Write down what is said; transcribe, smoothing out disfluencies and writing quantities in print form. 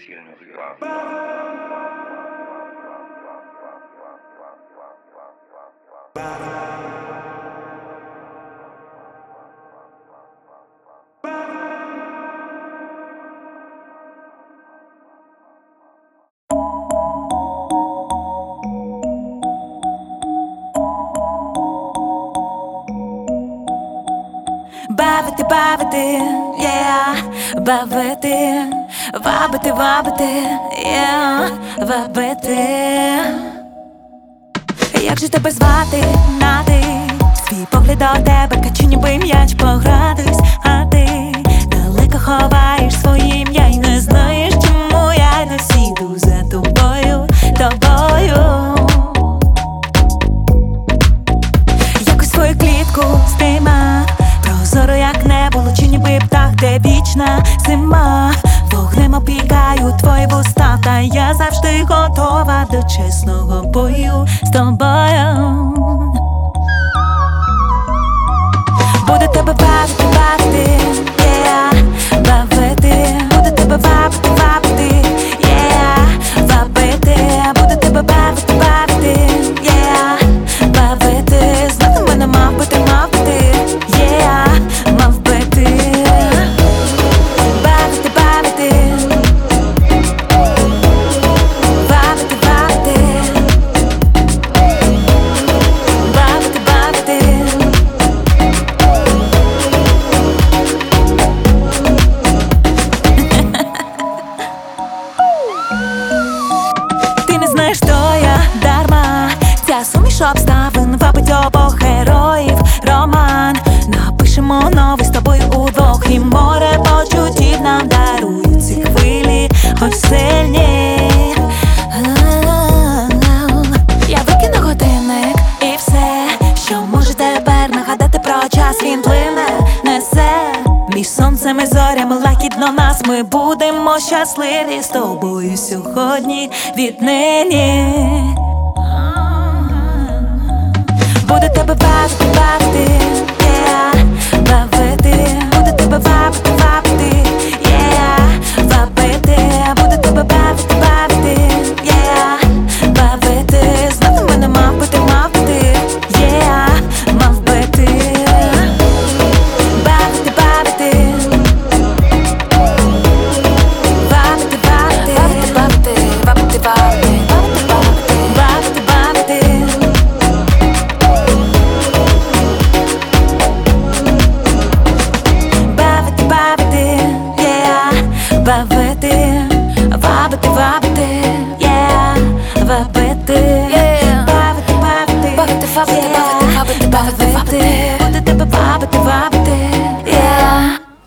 сильно въебал. Бавити, бавити, yeah, бавити, вабити, вабити, yeah, вабити. Як же тебе звати, нати? Свій погляд до тебе, качу ніби м'яч погратись, а ти далеко ховаєш своє ім'я й не знаєш, чому я досі йду за тобою, тобою. Якось свою клітку здима, прозоро як небо, лучі ніби птах, де вічна зима. Вогнем опікаю твої вуста, та я завжди готова до чесного бою з тобою. Буду тебе бавити, бавити, yeah, бавити. Буду тебе бавити, бавити, yeah, бавити. Буду тебе бавити, бавити, yeah, бавити. Знати мене мав бити, yeah, мав бити. Бавити, бавити, бавити, бавити, бавити, бавити. Ти не знаєш, що я дарма. Ця суміш обставин вабить обох героїв роман. Напишемо новий з тобою удвох, і море почуттів нам дарують ці хвилі, хоч сильні. Я викину годинник і все, що може тепер нагадати про час, він плине, несе. Між сонцем і зорями лагідно нас, ми будемо щасливі з тобою сьогодні, віднині. Буду тебе бавити, бавити, yeah, бавити. Буду тебе бавити, бавити, yeah, бавити. Буду тебе бавити, бавити, yeah, бавити. Знати мене мав бити, yeah, мав бити. Бавити, бавити, бавити, бавити, бавити, бавити, бавити, бавити, бавити. Бавити, вабити, вабити, yeah, вабити, yeah, бавити, бавити, бавити,